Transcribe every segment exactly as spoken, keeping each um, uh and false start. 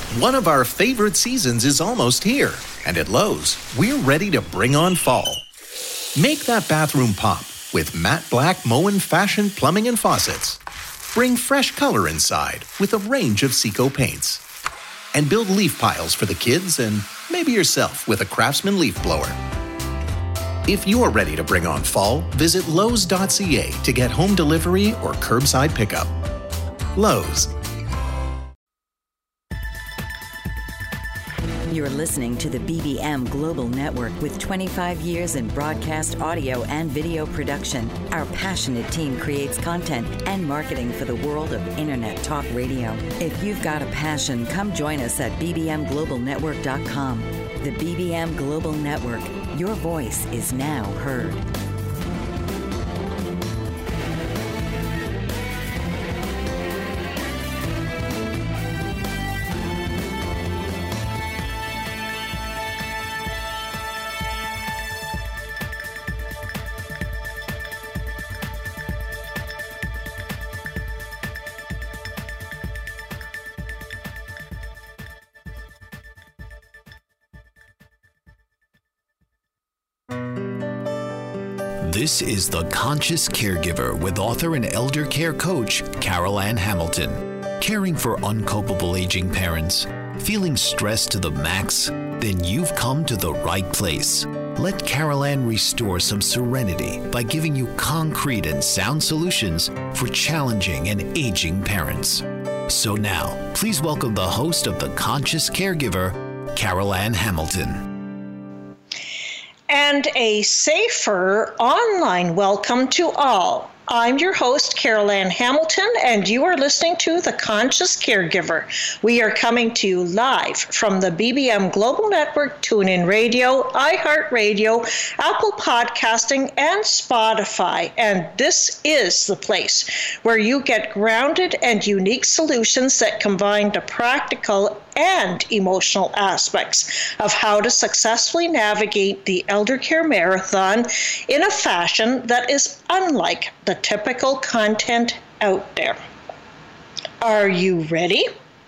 One of our favorite seasons is almost here, and at Lowe's, we're ready to bring on fall. Make that bathroom pop with matte black Moen Fashion Plumbing and Faucets. Bring fresh color inside with a range of Seco paints. And build leaf piles for the kids and maybe yourself with a Craftsman leaf blower. If you're ready to bring on fall, visit Lowe's dot c a to get home delivery or curbside pickup. Lowe's. You're listening to the B B M Global Network with twenty-five years in broadcast audio and video production. Our passionate team creates content and marketing for the world of Internet talk radio. If you've got a passion, come join us at b b m global network dot com. The B B M Global Network. Your voice is now heard. This is The Conscious Caregiver with author and elder care coach, Carol Ann Hamilton. Caring for uncopable aging parents? Feeling stressed to the max? Then you've come to the right place. Let Carol Ann restore some serenity by giving you concrete and sound solutions for challenging and aging parents. So now, please welcome the host of The Conscious Caregiver, Carol Ann Hamilton. And a safer online welcome to all. I'm your host, Carol Ann Hamilton, and you are listening to The Conscious Caregiver. We are coming to you live from the B B M Global Network, TuneIn Radio, iHeartRadio, Apple Podcasting, and Spotify. And this is the place where you get grounded and unique solutions that combine the practical and emotional aspects of how to successfully navigate the elder care marathon in a fashion that is unlike the typical content out there. Are you ready?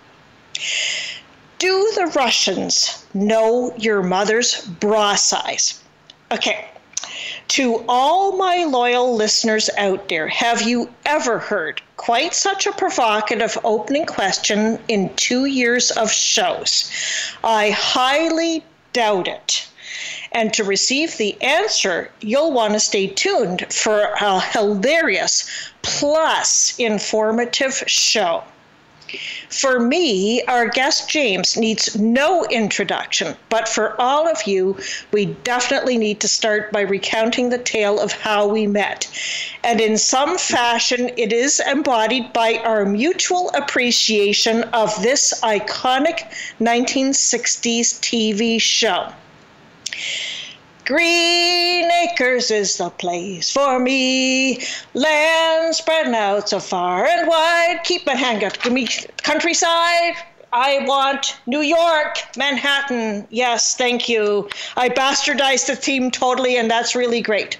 Do the Russians know your mother's bra size? Okay. To all my loyal listeners out there, have you ever heard quite such a provocative opening question in two years of shows? I highly doubt it. And to receive the answer, you'll want to stay tuned for a hilarious plus informative show. For me, our guest James needs no introduction, but for all of you, we definitely need to start by recounting the tale of how we met. And in some fashion, it is embodied by our mutual appreciation of this iconic nineteen sixties T V show. Green Acres is the place for me. Land spreading out so far and wide. Keep my hand up. Give me countryside. I want New York, Manhattan. Yes, thank you. I bastardized the theme totally, and that's really great.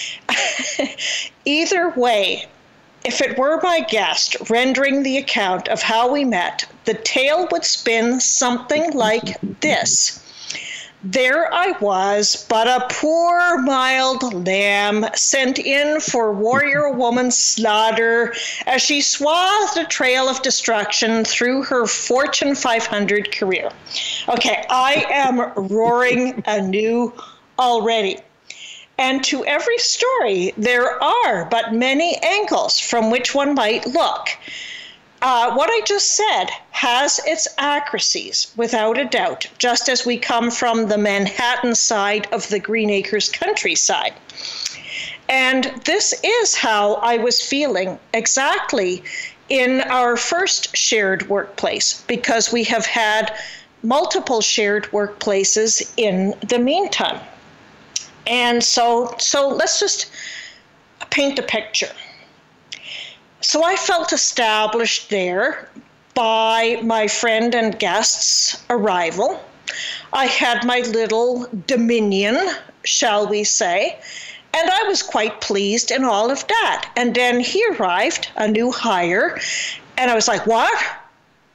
Either way, if it were my guest rendering the account of how we met, the tale would spin something like this. There I was, but a poor mild lamb sent in for warrior woman slaughter as she swathed a trail of destruction through her Fortune five hundred career. Okay, I am roaring anew already. And to every story, there are but many angles from which one might look. Uh, what I just said has its accuracies, without a doubt, just as we come from the Manhattan side of the Green Acres countryside. And this is how I was feeling exactly in our first shared workplace, because we have had multiple shared workplaces in the meantime. And so, so let's just paint a picture. So I felt established there by my friend and guest's arrival. I had my little dominion, shall we say, and I was quite pleased in all of that. And then he arrived, a new hire, and I was like, what?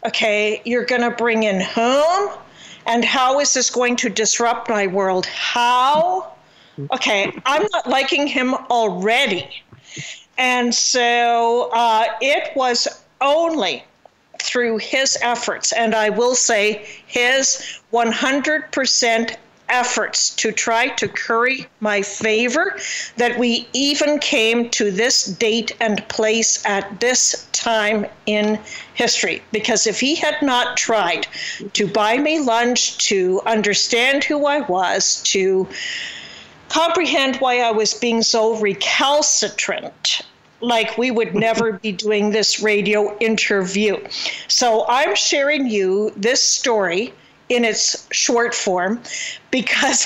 Okay, you're going to bring in whom? And how is this going to disrupt my world? How? Okay, I'm not liking him already. And so uh, it was only through his efforts, and I will say his one hundred percent efforts to try to curry my favor, that we even came to this date and place at this time in history. Because if he had not tried to buy me lunch, to understand who I was, to comprehend why I was being so recalcitrant, like we would never be doing this radio interview. So I'm sharing you this story in its short form, because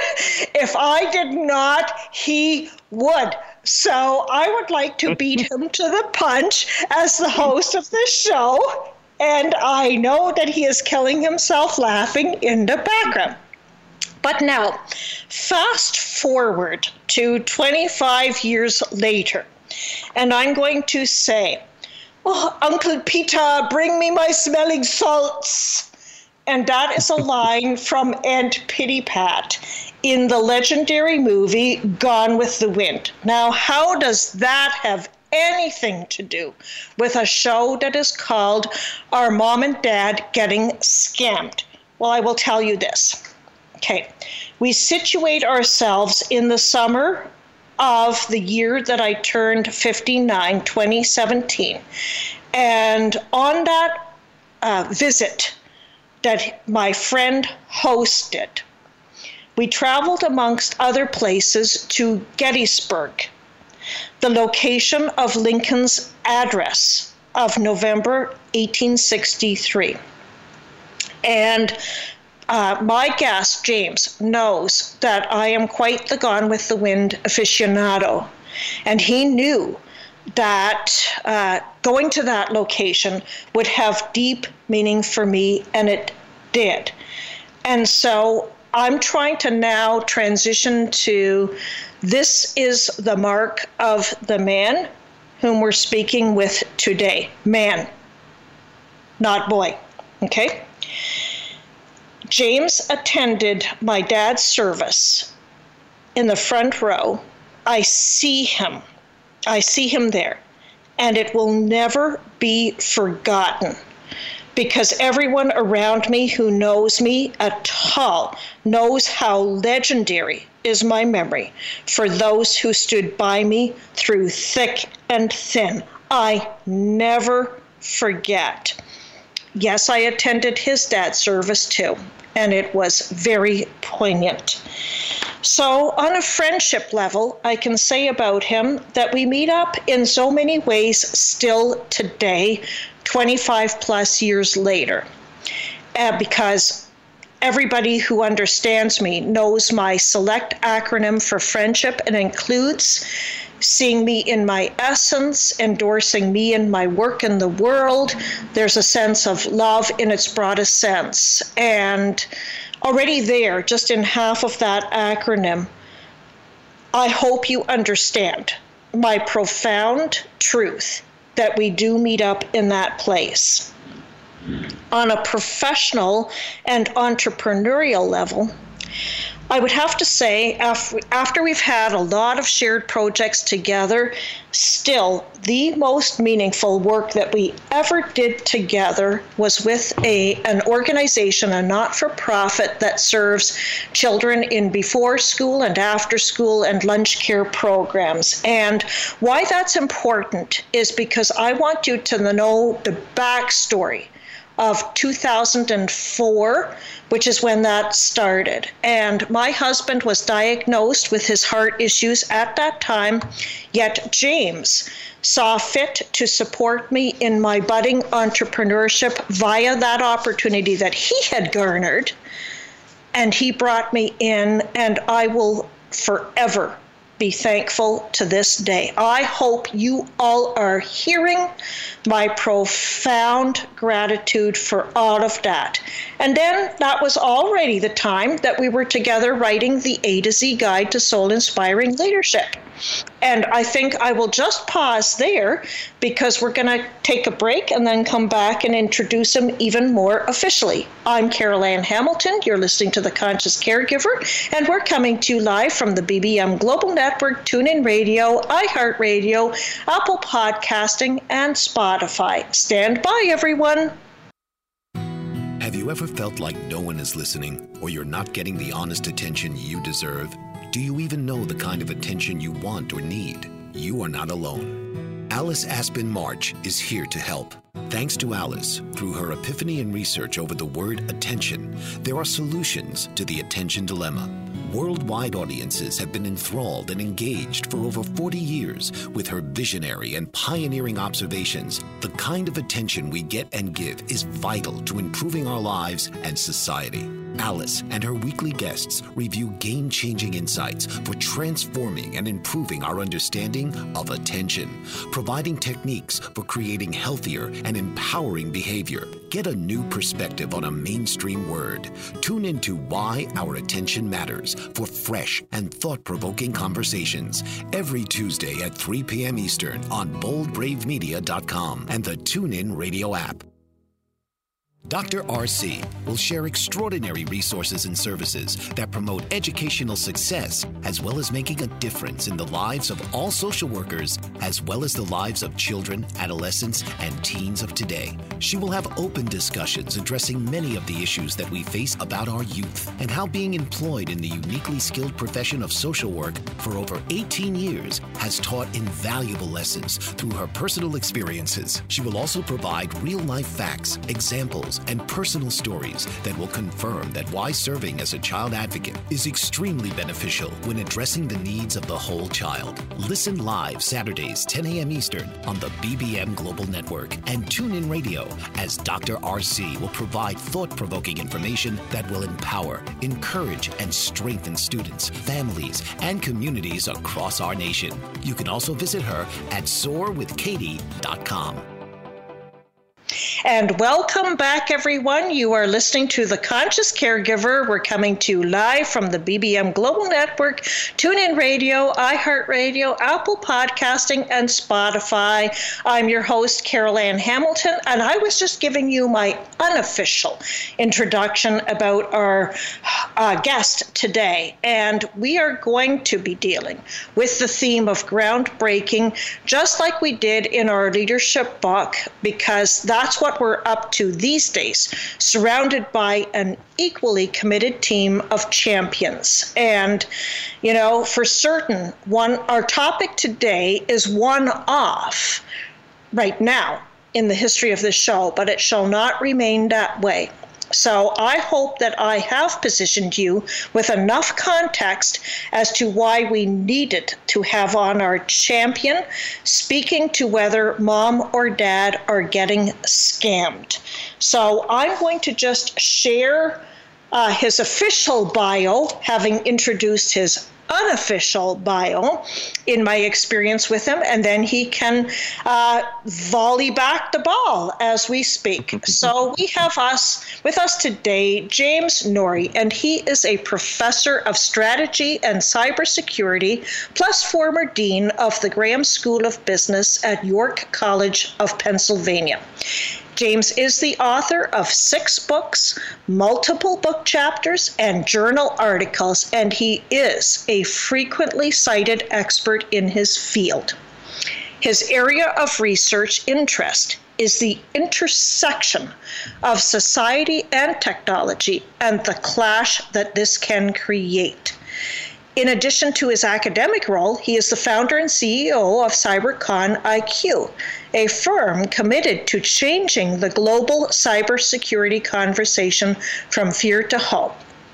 if I did not, he would. So I would like to beat him to the punch as the host of this show, and I know that he is killing himself laughing in the background. But now, fast forward to twenty-five years later, and I'm going to say, "Oh, Uncle Peter, bring me my smelling salts." And that is a line from Aunt Pitty Pat in the legendary movie Gone with the Wind. Now, how does that have anything to do with a show that is called Our Mom and Dad Getting Scammed? Well, I will tell you this. Okay, we situate ourselves in the summer of the year that I turned fifty-nine, twenty seventeen. And on that uh, visit that my friend hosted, we traveled amongst other places to Gettysburg, the location of Lincoln's address of November eighteen sixty-three. And Uh, my guest, James, knows that I am quite the Gone with the Wind aficionado. And he knew that uh, going to that location would have deep meaning for me, and it did. And so I'm trying to now transition to, this is the mark of the man whom we're speaking with today. Man, not boy, okay? James attended my dad's service in the front row. I see him. I see him there. And it will never be forgotten, because everyone around me who knows me at all knows how legendary is my memory for those who stood by me through thick and thin. I never forget. Yes, I attended his dad's service too, and it was very poignant. So on a friendship level, I can say about him that we meet up in so many ways still today, twenty-five plus years later, uh, because everybody who understands me knows my select acronym for friendship, and includes seeing me in my essence, endorsing me in my work in the world. There's a sense of love in its broadest sense. And already there, just in half of that acronym, I hope you understand my profound truth that we do meet up in that place. On a professional and entrepreneurial level, I would have to say, after we've had a lot of shared projects together, still the most meaningful work that we ever did together was with a an organization, a not-for-profit that serves children in before school and after school and lunch care programs. And why that's important is because I want you to know the backstory of two thousand four, which is when that started. And my husband was diagnosed with his heart issues at that time, yet James saw fit to support me in my budding entrepreneurship via that opportunity that he had garnered. And he brought me in, and I will forever be thankful to this day. I hope you all are hearing my profound gratitude for all of that. And then that was already the time that we were together writing the A to Z Guide to Soul-Inspiring Leadership. And I think I will just pause there because we're going to take a break and then come back and introduce him even more officially. I'm Carol Ann Hamilton. You're listening to The Conscious Caregiver, and we're coming to you live from the B B M Global Network, TuneIn Radio, iHeartRadio, Apple Podcasting, and Spotify. Stand by, everyone. Have you ever felt like no one is listening, or you're not getting the honest attention you deserve? Do you even know the kind of attention you want or need? You are not alone. Alice Aspen March is here to help. Thanks to Alice, through her epiphany and research over the word attention, there are solutions to the attention dilemma. Worldwide audiences have been enthralled and engaged for over forty years with her visionary and pioneering observations. The kind of attention we get and give is vital to improving our lives and society. Alice and her weekly guests review game-changing insights for transforming and improving our understanding of attention, providing techniques for creating healthier and empowering behavior. Get a new perspective on a mainstream word. Tune into Why Our Attention Matters for fresh and thought-provoking conversations every Tuesday at three p.m. Eastern on bold brave media dot com and the TuneIn Radio app. Doctor R C will share extraordinary resources and services that promote educational success, as well as making a difference in the lives of all social workers, as well as the lives of children, adolescents, and teens of today. She will have open discussions addressing many of the issues that we face about our youth and how being employed in the uniquely skilled profession of social work for over eighteen years has taught invaluable lessons through her personal experiences. She will also provide real-life facts, examples, and personal stories that will confirm that why serving as a child advocate is extremely beneficial when addressing the needs of the whole child. Listen live Saturdays, ten a.m. Eastern on the B B M Global Network and TuneIn Radio as Doctor R C will provide thought-provoking information that will empower, encourage, and strengthen students, families, and communities across our nation. You can also visit her at soar with katie dot com. And welcome back, everyone. You are listening to The Conscious Caregiver. We're coming to you live from the B B M Global Network, TuneIn Radio, iHeartRadio, Apple Podcasting, and Spotify. I'm your host, Carol Ann Hamilton, and I was just giving you my unofficial introduction about our uh, guest today. And we are going to be dealing with the theme of groundbreaking, just like we did in our leadership book, because that's what we're up to these days, surrounded by an equally committed team of champions. And, you know, for certain, one our topic today is one off right now in the history of this show, but it shall not remain that way. So I hope that I have positioned you with enough context as to why we needed to have on our champion, speaking to whether mom or dad are getting scammed. So I'm going to just share uh, his official bio, having introduced his unofficial bio in my experience with him, and then he can uh, volley back the ball as we speak. So we have us with us today, James Norrie, and he is a professor of strategy and cybersecurity, plus former dean of the Graham School of Business at York College of Pennsylvania. James is the author of six books, multiple book chapters, and journal articles, and he is a frequently cited expert in his field. His area of research interest is the intersection of society and technology and the clash that this can create. In addition to his academic role, he is the founder and C E O of CyberCon I Q, a firm committed to changing the global cybersecurity conversation from fear to hope.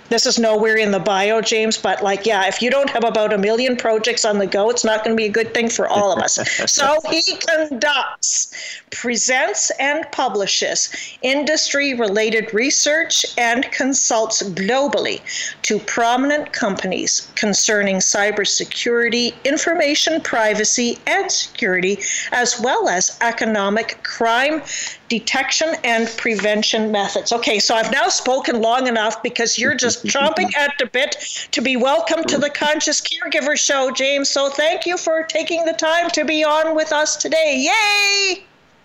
this is nowhere in the bio, James, but like, yeah, if you don't have about a million projects on the go, it's not going to be a good thing for all of us. So he conducts, presents, and publishes industry-related research and consults globally to prominent companies concerning cybersecurity, information privacy, and security, as well as economic crime detection and prevention methods. Okay, so I've now spoken long enough because you're just chomping at the bit to be welcome to the Conscious Caregiver Show, James. So thank you for taking the time to be on with us today. Yay!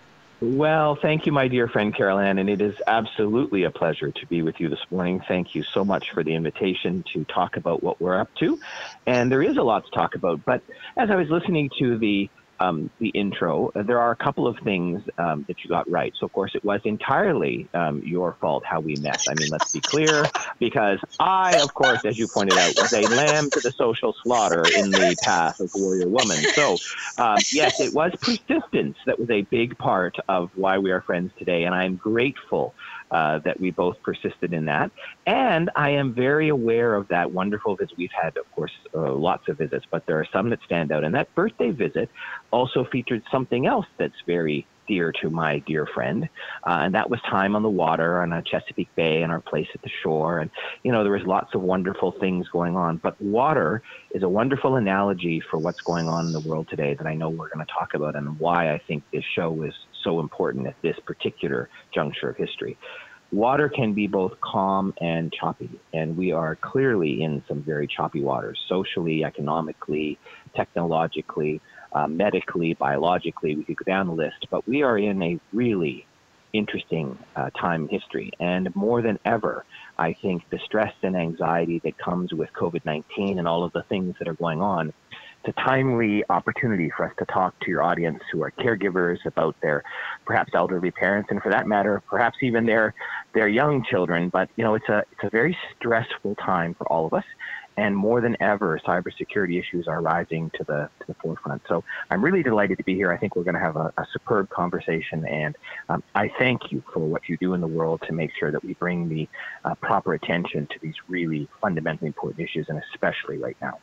Well, thank you, my dear friend Carol Ann, and it is absolutely a pleasure to be with you this morning. Thank you so much for the invitation to talk about what we're up to. And there is a lot to talk about, but as I was listening to the Um, the intro, uh, there are a couple of things um, that you got right. So, of course, it was entirely um, your fault how we met. I mean, let's be clear, because I, of course, as you pointed out, was a lamb to the social slaughter in the path of Warrior Woman. So, um, yes, it was persistence that was a big part of why we are friends today, and I'm grateful Uh, that we both persisted in that. And I am very aware of that wonderful visit. We've had, of course, uh, lots of visits, but there are some that stand out. And that birthday visit also featured something else that's very dear to my dear friend. Uh, and that was time on the water on a Chesapeake Bay and our place at the shore. And, you know, there was lots of wonderful things going on. But water is a wonderful analogy for what's going on in the world today that I know we're going to talk about, and why I think this show is so important at this particular juncture of history. Water can be both calm and choppy, and we are clearly in some very choppy waters, socially, economically, technologically, uh, medically, biologically. We could go down the list, but we are in a really interesting uh, time in history. And more than ever, I think the stress and anxiety that comes with COVID nineteen and all of the things that are going on, it's a timely opportunity for us to talk to your audience who are caregivers about their perhaps elderly parents, and for that matter, perhaps even their their young children. But, you know, it's a it's a very stressful time for all of us. And more than ever, cybersecurity issues are rising to the to the forefront. So I'm really delighted to be here. I think we're going to have a, a superb conversation, and um, I thank you for what you do in the world to make sure that we bring the uh, proper attention to these really fundamentally important issues, and especially right now.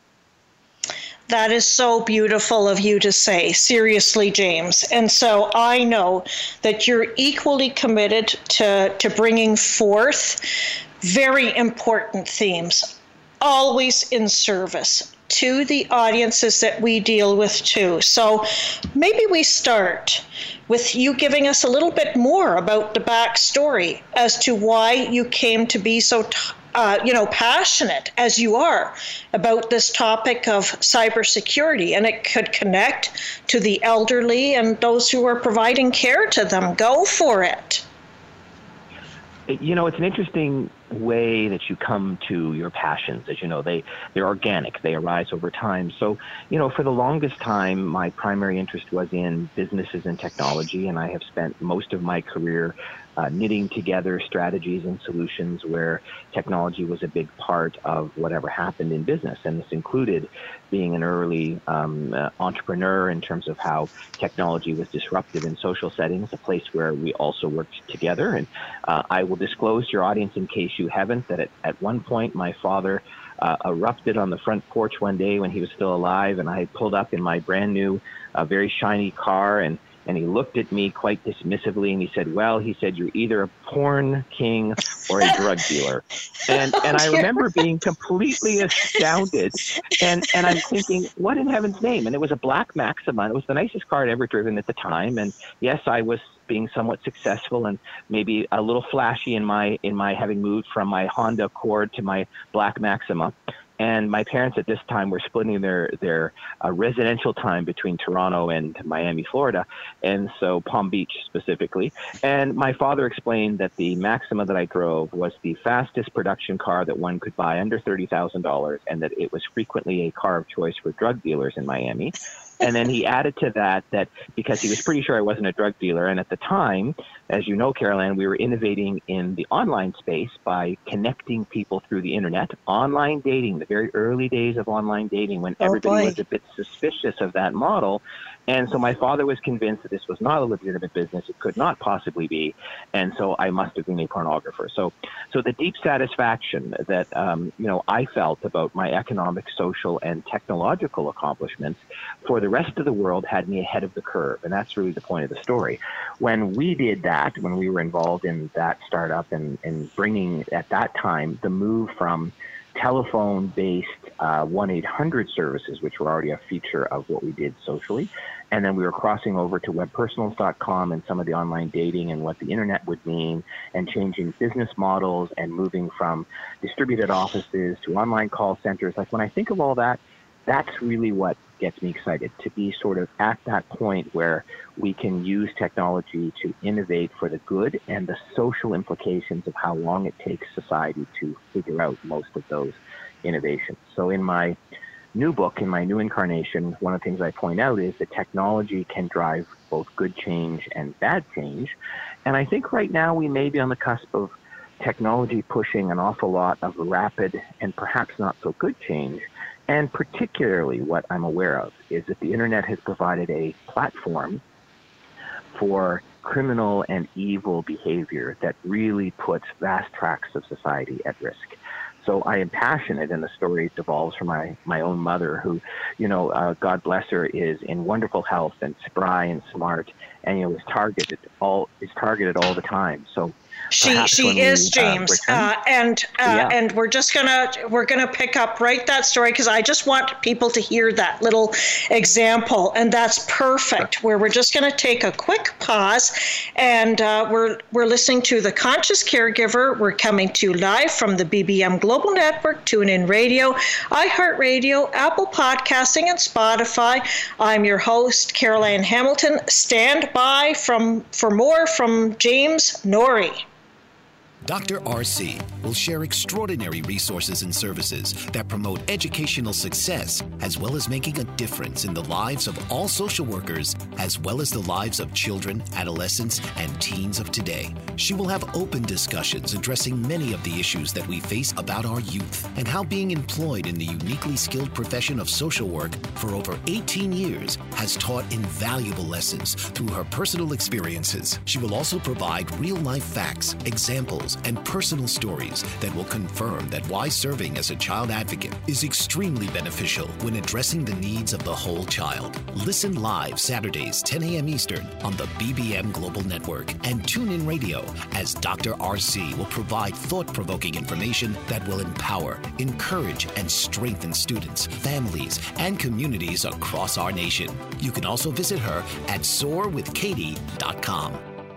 That is so beautiful of you to say, seriously, James. And so I know that you're equally committed to, to bringing forth very important themes, always in service to the audiences that we deal with too. So maybe we start with you giving us a little bit more about the backstory as to why you came to be so t- Uh, you know, passionate as you are about this topic of cybersecurity, and it could connect to the elderly and those who are providing care to them. Go for it. You know, it's an interesting way that you come to your passions. As you know, they, they're organic. They arise over time. So, you know, for the longest time, my primary interest was in businesses and technology, and I have spent most of my career Uh, knitting together strategies and solutions where technology was a big part of whatever happened in business. And this included being an early um, uh, entrepreneur in terms of how technology was disruptive in social settings, a place where we also worked together. And uh, I will disclose to your audience, in case you haven't, that at, at one point my father uh, erupted on the front porch one day when he was still alive, and I pulled up in my brand new, uh, very shiny car, and And he looked at me quite dismissively, and he said, well, he said, you're either a porn king or a drug dealer. And and I remember being completely astounded. And, and I'm thinking, what in heaven's name? And it was a black Maxima. It was the nicest car I'd ever driven at the time. And yes, I was being somewhat successful and maybe a little flashy in my in my having moved from my Honda Accord to my black Maxima. And my parents at this time were splitting their, their uh, residential time between Toronto and Miami, Florida, and so Palm Beach specifically. And my father explained that the Maxima that I drove was the fastest production car that one could buy under thirty thousand dollars, and that it was frequently a car of choice for drug dealers in Miami. And then he added to that that because he was pretty sure I wasn't a drug dealer. And at the time, as you know, Carol Ann, we were innovating in the online space by connecting people through the internet. Online dating, the very early days of online dating, when Oh, everybody boy. was a bit suspicious of that model. And so my father was convinced that this was not a legitimate business. It could not possibly be. And so I must have been a pornographer. So so the deep satisfaction that, um, you know, I felt about my economic, social, and technological accomplishments for the rest of the world had me ahead of the curve. And that's really the point of the story. When we did that, when we were involved in that startup and, and bringing, at that time, the move from telephone-based uh, one eight hundred services, which were already a feature of what we did socially. And then we were crossing over to web personals dot com and some of the online dating and what the internet would mean, and changing business models and moving from distributed offices to online call centers. Like, when I think of all that, that's really what gets me excited, to be sort of at that point where we can use technology to innovate for the good and the social implications of how long it takes society to figure out most of those innovations. So in my new book, in my new incarnation, one of the things I point out is that technology can drive both good change and bad change. And I think right now we may be on the cusp of technology pushing an awful lot of rapid and perhaps not so good change. And particularly what I'm aware of is that the internet has provided a platform for criminal and evil behavior that really puts vast tracts of society at risk. So I am passionate, and the story devolves from my, my own mother, who, you know, uh, God bless her, is in wonderful health and spry and smart, and, you know, is targeted all is targeted all the time. So She she is, James, uh, uh, and uh, yeah. and we're just gonna we're gonna pick up right that story, because I just want people to hear that little example, and that's perfect. Sure. Where we're just gonna take a quick pause, and uh, we're we're listening to The Conscious Caregiver. We're coming to you live from the B B M Global Network, TuneIn Radio, iHeartRadio, Apple Podcasting, and Spotify. I'm your host, Carol Ann Hamilton. Stand by from for more from James Norrie. Doctor R C will share extraordinary resources and services that promote educational success, as well as making a difference in the lives of all social workers, as well as the lives of children, adolescents, and teens of today. She will have open discussions addressing many of the issues that we face about our youth, and how being employed in the uniquely skilled profession of social work for over eighteen years has taught invaluable lessons through her personal experiences. She will also provide real-life facts, examples, and personal stories that will confirm that why serving as a child advocate is extremely beneficial when addressing the needs of the whole child. Listen live Saturdays, ten a.m. Eastern on the B B M Global Network and TuneIn Radio, as Doctor R C will provide thought-provoking information that will empower, encourage, and strengthen students, families, and communities across our nation. You can also visit her at soar with katie dot com.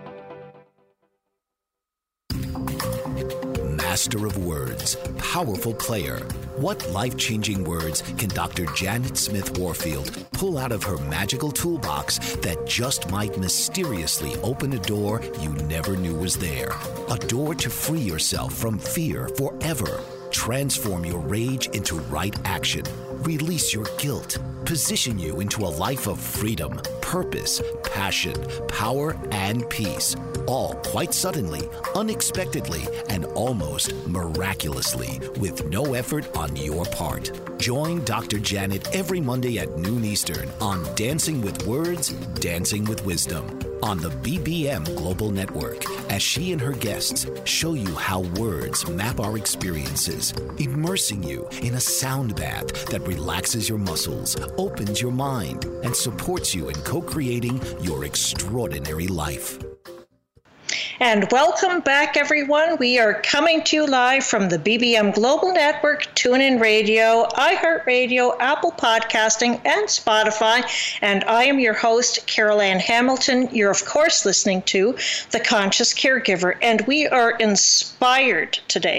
Master of words, powerful player. What life-changing words can Doctor Janet Smith Warfield pull out of her magical toolbox that just might mysteriously open a door you never knew was there? A door to free yourself from fear forever. Transform your rage into right action. Release your guilt. Position you into a life of freedom, purpose, passion, power, and peace. All quite suddenly, unexpectedly, and almost miraculously, with no effort on your part. Join Doctor Janet every Monday at noon Eastern on Dancing with Words, Dancing with Wisdom on the B B M Global Network, as she and her guests show you how words map our experiences, immersing you in a sound bath that relaxes your muscles, opens your mind, and supports you in co-creating your extraordinary life. And welcome back, everyone. We are coming to you live from the B B M Global Network, TuneIn Radio, iHeartRadio, Apple Podcasting, and Spotify. And I am your host, Carol Ann Hamilton. You're, of course, listening to The Conscious Caregiver. And we are inspired today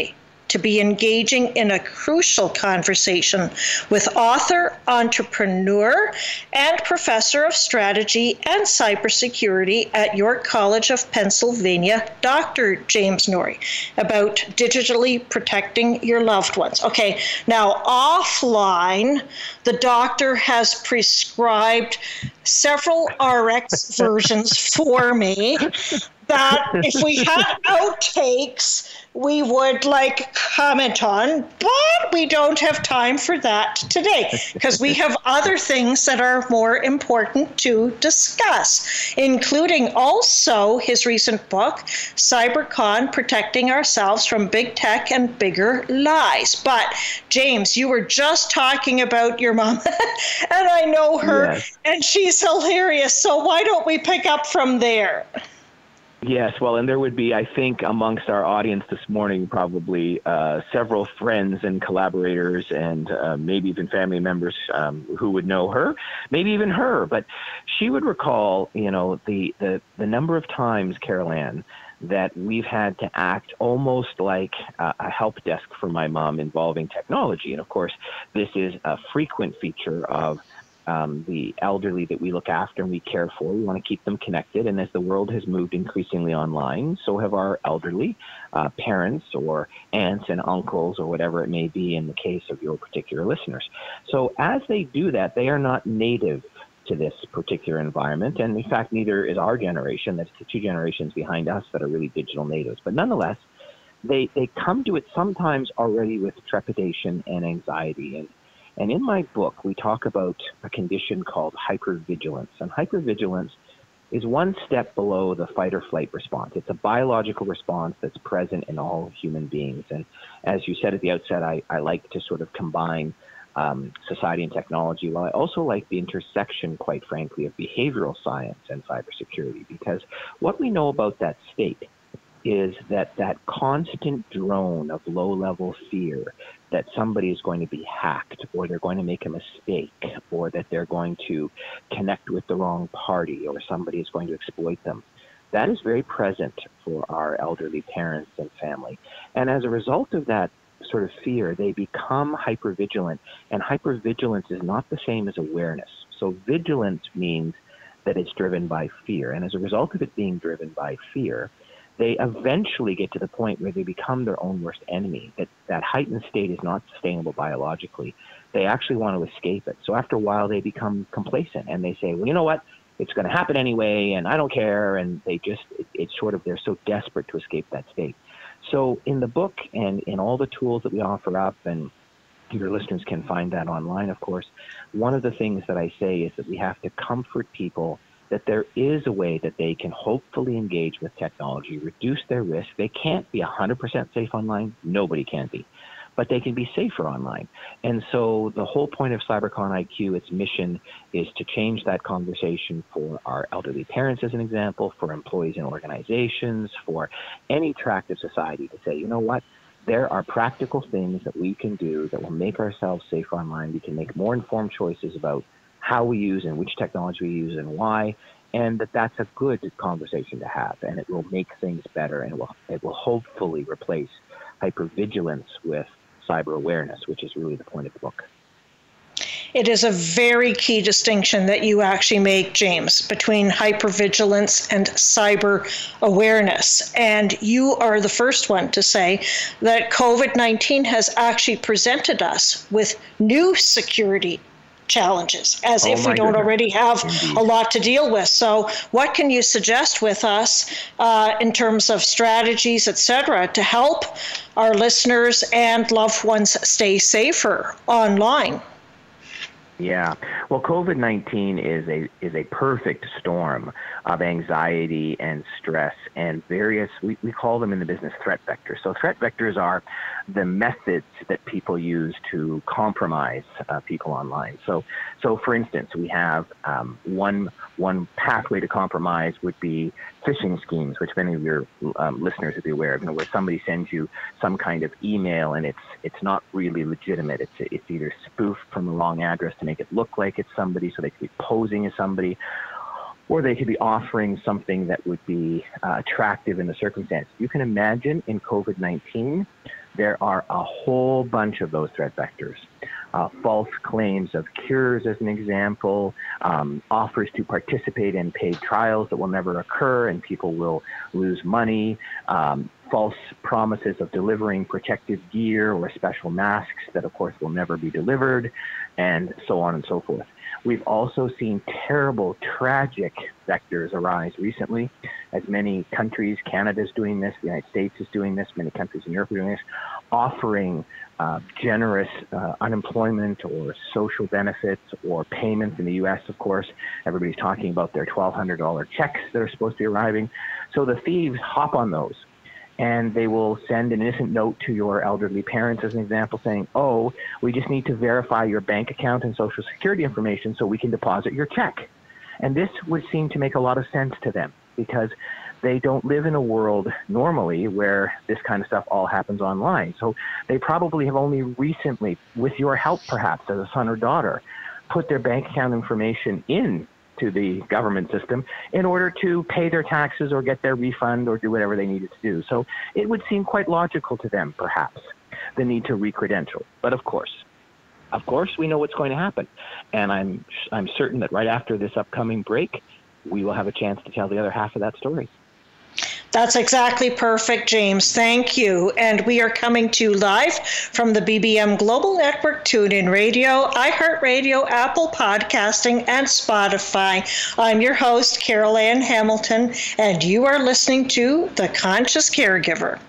to be engaging in a crucial conversation with author, entrepreneur, and professor of strategy and cybersecurity at York College of Pennsylvania, Doctor James Norrie, about digitally protecting your loved ones. Okay, now offline, the doctor has prescribed several R X versions for me that if we had outtakes, we would like comment on, but we don't have time for that today because we have other things that are more important to discuss, including also his recent book, CyberCon, Protecting Ourselves from Big Tech and Bigger Lies. But James, you were just talking about your mom and I know her, yes, and she's hilarious. So why don't we pick up from there? Yes, well, and there would be, I think, amongst our audience this morning, probably uh, several friends and collaborators and uh, maybe even family members um, who would know her, maybe even her. But she would recall, you know, the, the, the number of times, Carol Ann, that we've had to act almost like uh, a help desk for my mom involving technology. And, of course, this is a frequent feature of Um, the elderly that we look after and we care for. We want to keep them connected. And as the world has moved increasingly online, so have our elderly uh, parents or aunts and uncles or whatever it may be in the case of your particular listeners. So as they do that, they are not native to this particular environment. And in fact, neither is our generation. That's the two generations behind us that are really digital natives. But nonetheless, they, they come to it sometimes already with trepidation and anxiety. And And in my book, we talk about a condition called hypervigilance. And hypervigilance is one step below the fight or flight response. It's a biological response that's present in all human beings. And as you said at the outset, I, I like to sort of combine um, society and technology, while I also like the intersection, quite frankly, of behavioral science and cybersecurity. Because what we know about that state is that that constant drone of low-level fear that somebody is going to be hacked or they're going to make a mistake or that they're going to connect with the wrong party or somebody is going to exploit them, that is very present for our elderly parents and family. And as a result of that sort of fear, they become hypervigilant. And hypervigilance is not the same as awareness. So vigilance means that it's driven by fear. And as a result of it being driven by fear, they eventually get to the point where they become their own worst enemy. That that heightened state is not sustainable biologically. They actually want to escape it. So after a while, they become complacent and they say, well, you know what? It's going to happen anyway, and I don't care. And they just, it, it's sort of, they're so desperate to escape that state. So in the book and in all the tools that we offer up, and your listeners can find that online, of course, one of the things that I say is that we have to comfort people that there is a way that they can hopefully engage with technology, reduce their risk. They can't be one hundred percent safe online. Nobody can be. But they can be safer online. And so the whole point of CyberCon I Q, its mission, is to change that conversation for our elderly parents, as an example, for employees in organizations, for any tract of society to say, you know what? There are practical things that we can do that will make ourselves safer online. We can make more informed choices about how we use and which technology we use and why, and that that's a good conversation to have, and it will make things better, and it will, it will hopefully replace hypervigilance with cyber awareness, which is really the point of the book. It is a very key distinction that you actually make, James, between hypervigilance and cyber awareness. And you are the first one to say that COVID nineteen has actually presented us with new security challenges, as oh if we don't goodness. already have Indeed. a lot to deal with. So what can you suggest with us uh, in terms of strategies, et cetera, to help our listeners and loved ones stay safer online? Yeah. Well, COVID nineteen is a is a perfect storm of anxiety and stress and various, we, we call them in the business threat vectors. So threat vectors are the methods that people use to compromise uh, people online. So, so for instance, we have um, one one pathway to compromise would be phishing schemes, which many of your um, listeners would be aware of, you know, where somebody sends you some kind of email and it's it's not really legitimate. It's it's either spoofed from the wrong address to make it look like it's somebody, so they could be posing as somebody, or they could be offering something that would be uh, attractive in the circumstance. You can imagine in COVID nineteen There are a whole bunch of those threat vectors. Uh, false claims of cures, as an example, um, offers to participate in paid trials that will never occur and people will lose money, um, false promises of delivering protective gear or special masks that, of course, will never be delivered, and so on and so forth. We've also seen terrible, tragic vectors arise recently, as many countries, Canada is doing this, the United States is doing this, many countries in Europe are doing this, offering uh, generous uh, unemployment or social benefits or payments. In the U S, of course, everybody's talking about their twelve hundred dollars checks that are supposed to be arriving. So the thieves hop on those, and they will send an innocent note to your elderly parents, as an example, saying, oh, we just need to verify your bank account and social security information so we can deposit your check. And this would seem to make a lot of sense to them, because they don't live in a world normally where this kind of stuff all happens online. So they probably have only recently, with your help perhaps as a son or daughter, put their bank account information in to the government system in order to pay their taxes or get their refund or do whatever they needed to do. So it would seem quite logical to them, perhaps, the need to re-credential. But of course, of course, we know what's going to happen. And I'm I'm certain that right after this upcoming break, we will have a chance to tell the other half of that story. That's exactly perfect, James. Thank you. And we are coming to you live from the B B M Global Network, TuneIn Radio, iHeartRadio, Apple Podcasting, and Spotify. I'm your host, Carol Ann Hamilton, and you are listening to The Conscious Caregiver.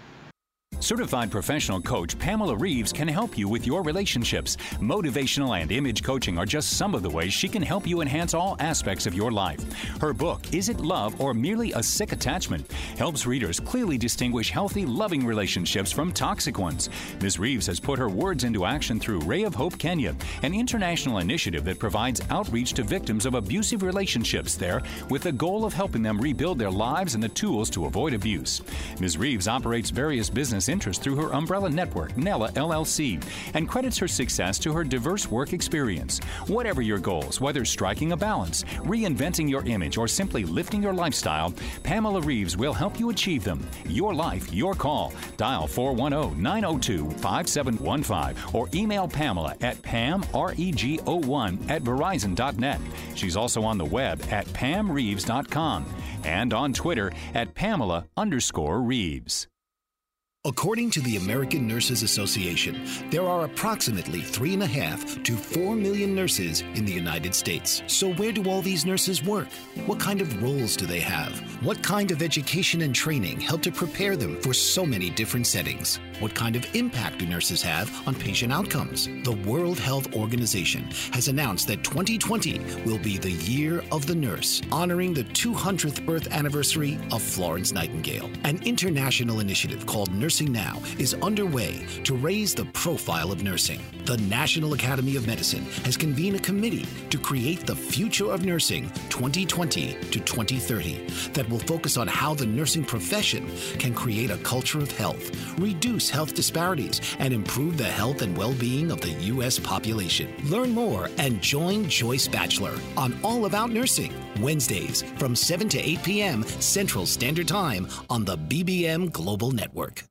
Certified professional coach Pamela Reeves can help you with your relationships. Motivational and image coaching are just some of the ways she can help you enhance all aspects of your life. Her book, Is It Love or Merely a Sick Attachment?, helps readers clearly distinguish healthy, loving relationships from toxic ones. Miz Reeves has put her words into action through Ray of Hope Kenya, an international initiative that provides outreach to victims of abusive relationships there with the goal of helping them rebuild their lives and the tools to avoid abuse. Miz Reeves operates various business interest through her umbrella network, Nella L L C, and credits her success to her diverse work experience. Whatever your goals, whether striking a balance, reinventing your image, or simply lifting your lifestyle, Pamela Reeves will help you achieve them. Your life, your call. Dial four one zero, nine zero two, five seven one five or email Pamela at pam, R E G O one, at verizon dot net. She's also on the web at pam reeves dot com and on Twitter at Pamela underscore Reeves. According to the American Nurses Association, there are approximately three and a half to four million nurses in the United States. So where do all these nurses work? What kind of roles do they have? What kind of education and training help to prepare them for so many different settings? What kind of impact do nurses have on patient outcomes? The World Health Organization has announced that twenty twenty will be the Year of the Nurse, honoring the two hundredth birth anniversary of Florence Nightingale. An international initiative called Nursing Now is underway to raise the profile of nursing. The National Academy of Medicine has convened a committee to create the Future of Nursing twenty twenty to twenty thirty that will focus on how the nursing profession can create a culture of health, reduce health disparities, and improve the health and well-being of the U S population. Learn more and join Joyce Batchelor on All About Nursing, Wednesdays from seven to eight p.m. Central Standard Time on the B B M Global Network.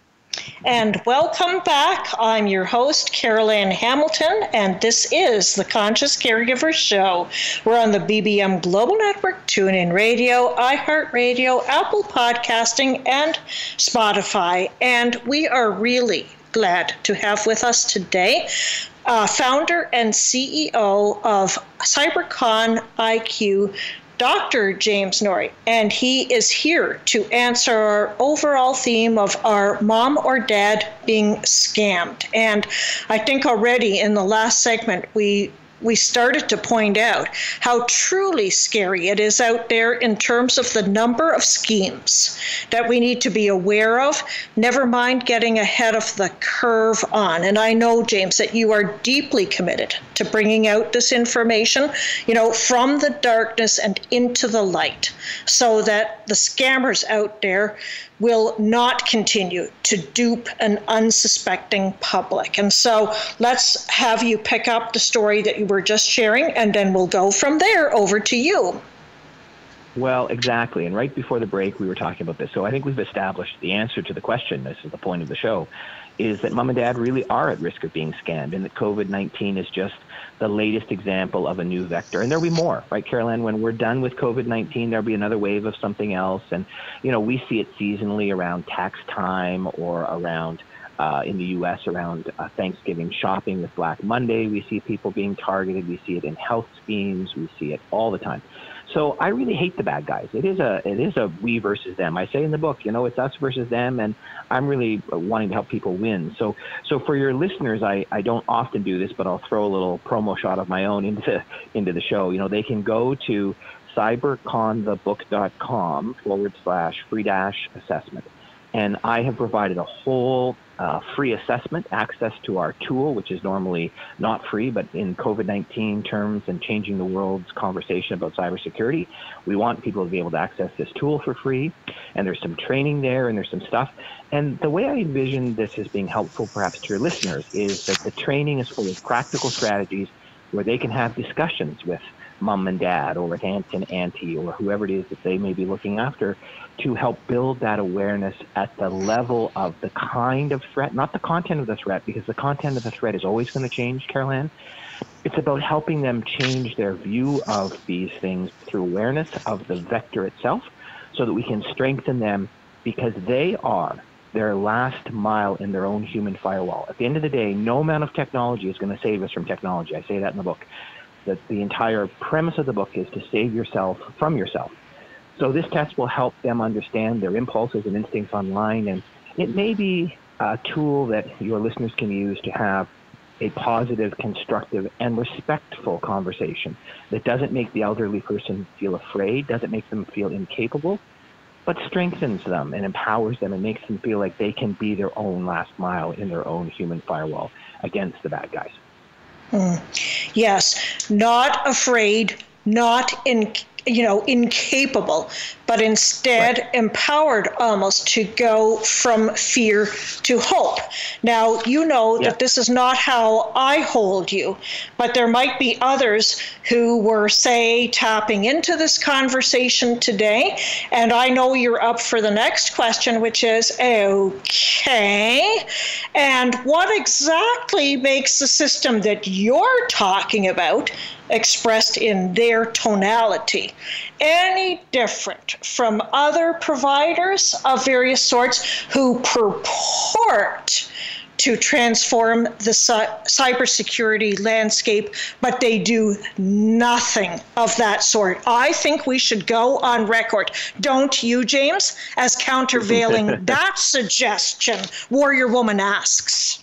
And welcome back. I'm your host, Carol Ann Hamilton, and this is the Conscious Caregiver Show. We're on the B B M Global Network, TuneIn Radio, iHeartRadio, Apple Podcasting, and Spotify. And we are really glad to have with us today uh, founder and C E O of CyberCon I Q, Doctor James Norrie, and he is here to answer our overall theme of our mom or dad being scammed. And I think already in the last segment, we we started to point out how truly scary it is out there in terms of the number of schemes that we need to be aware of, never mind getting ahead of the curve on. And I know, James, that you are deeply committed to bringing out this information, you know, from the darkness and into the light, so that the scammers out there will not continue to dupe an unsuspecting public. And so let's have you pick up the story that you were just sharing, and then we'll go from there. Over to you. Well, exactly. And right before the break, we were talking about this. So I think we've established the answer to the question. This is the point of the show, is that mom and dad really are at risk of being scammed, and that COVID nineteen is just the latest example of a new vector. And there'll be more, right, Carol-Ann? When we're done with COVID nineteen, there'll be another wave of something else. And, you know, we see it seasonally around tax time or around, uh, in the U S, around uh, Thanksgiving shopping with Black Monday. We see people being targeted. We see it in health schemes. We see it all the time. So I really hate the bad guys. It is a it is a we versus them. I say in the book, you know, it's us versus them, and I'm really wanting to help people win. So so for your listeners, I, I don't often do this, but I'll throw a little promo shot of my own into into the show. You know, they can go to cyberconthebook.com forward slash free dash assessment. And I have provided a whole uh, free assessment, access to our tool, which is normally not free, but in COVID nineteen terms and changing the world's conversation about cybersecurity, we want people to be able to access this tool for free. And there's some training there, and there's some stuff. And the way I envision this as being helpful perhaps to your listeners is that the training is full of practical strategies where they can have discussions with mom and dad or with aunt and auntie or whoever it is that they may be looking after, to help build that awareness at the level of the kind of threat, not the content of the threat, because the content of the threat is always going to change, Carol-Ann. It's about helping them change their view of these things through awareness of the vector itself, so that we can strengthen them, because they are their last mile in their own human firewall. At the end of the day, no amount of technology is going to save us from technology. I say that in the book. That the entire premise of the book is to save yourself from yourself. So this test will help them understand their impulses and instincts online, and it may be a tool that your listeners can use to have a positive, constructive, and respectful conversation that doesn't make the elderly person feel afraid, doesn't make them feel incapable, but strengthens them and empowers them and makes them feel like they can be their own last mile in their own human firewall against the bad guys. Mm. Yes, not afraid, not in, you know, incapable, but instead right. empowered almost to go from fear to hope. Now, you know yeah. that this is not how I hold you, but there might be others who were, say, tapping into this conversation today, and I know you're up for the next question, which is, okay, and what exactly makes the system that you're talking about, expressed in their tonality, any different from other providers of various sorts who purport to transform the cybersecurity landscape, but they do nothing of that sort? I think we should go on record, don't you, James, as countervailing that suggestion, Warrior Woman asks.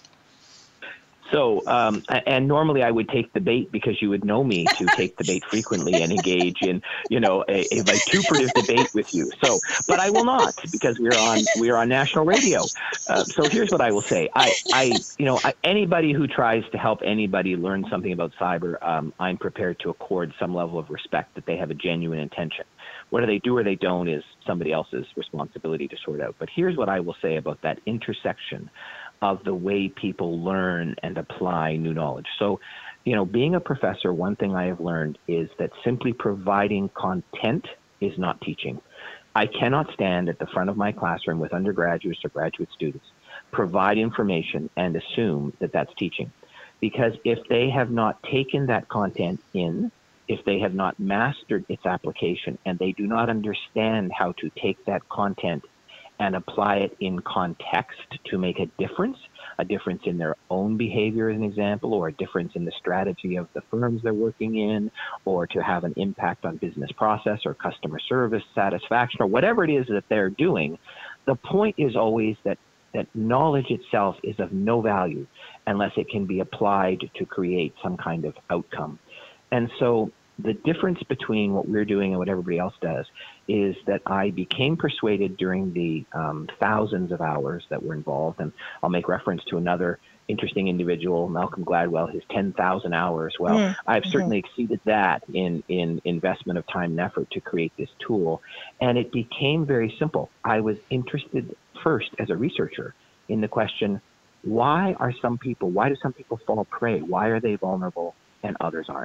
So, um, and normally I would take the bait, because you would know me to take the bait frequently and engage in, you know, a, a vituperative debate with you. So, but I will not, because we're on we're on national radio. Uh, so here's what I will say: I, I you know, I, anybody who tries to help anybody learn something about cyber, um, I'm prepared to accord some level of respect that they have a genuine intention. Whether they do or they don't is somebody else's responsibility to sort out. But here's what I will say about that intersection of the way people learn and apply new knowledge. So, you know, being a professor, one thing I have learned is that simply providing content is not teaching. I cannot stand at the front of my classroom with undergraduates or graduate students, provide information and assume that that's teaching. Because if they have not taken that content in, if they have not mastered its application, and they do not understand how to take that content and apply it in context to make a difference, a difference in their own behavior as an example, or a difference in the strategy of the firms they're working in, or to have an impact on business process or customer service satisfaction, or whatever it is that they're doing, the point is always that, that knowledge itself is of no value unless it can be applied to create some kind of outcome. And so the difference between what we're doing and what everybody else does is that I became persuaded during the um, thousands of hours that were involved, and I'll make reference to another interesting individual, Malcolm Gladwell, his ten thousand hours. Well, mm-hmm. I've certainly exceeded that in, in investment of time and effort to create this tool, and it became very simple. I was interested first as a researcher in the question, why are some people, why do some people fall prey? Why are they vulnerable and others aren't?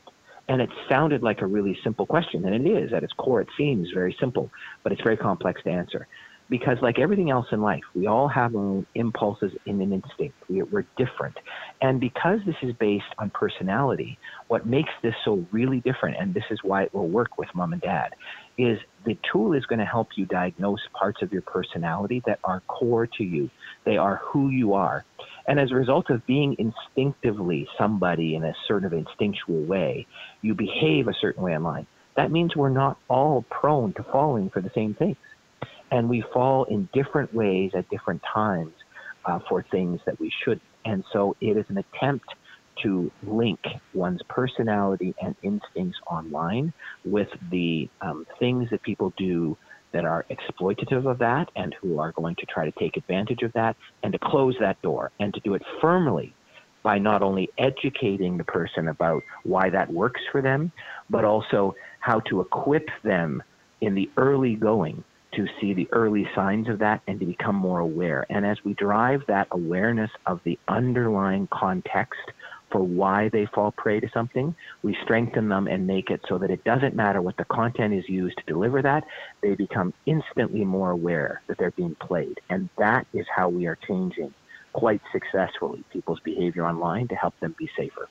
And it sounded like a really simple question, and it is. At its core, it seems very simple, but it's very complex to answer. Because like everything else in life, we all have our own impulses and an instinct. We, we're different. And because this is based on personality, what makes this so really different, and this is why it will work with mom and dad, is the tool is going to help you diagnose parts of your personality that are core to you. They are who you are. And as a result of being instinctively somebody in a sort of instinctual way, you behave a certain way online. That means we're not all prone to falling for the same things. And we fall in different ways at different times uh, for things that we shouldn't. And so it is an attempt to link one's personality and instincts online with the um, things that people do that are exploitative of that and who are going to try to take advantage of that, and to close that door and to do it firmly by not only educating the person about why that works for them, but also how to equip them in the early going to see the early signs of that and to become more aware. And as we drive that awareness of the underlying context for why they fall prey to something, we strengthen them and make it so that it doesn't matter what the content is used to deliver that. They become instantly more aware that they're being played. And that is how we are changing quite successfully people's behavior online to help them be safer.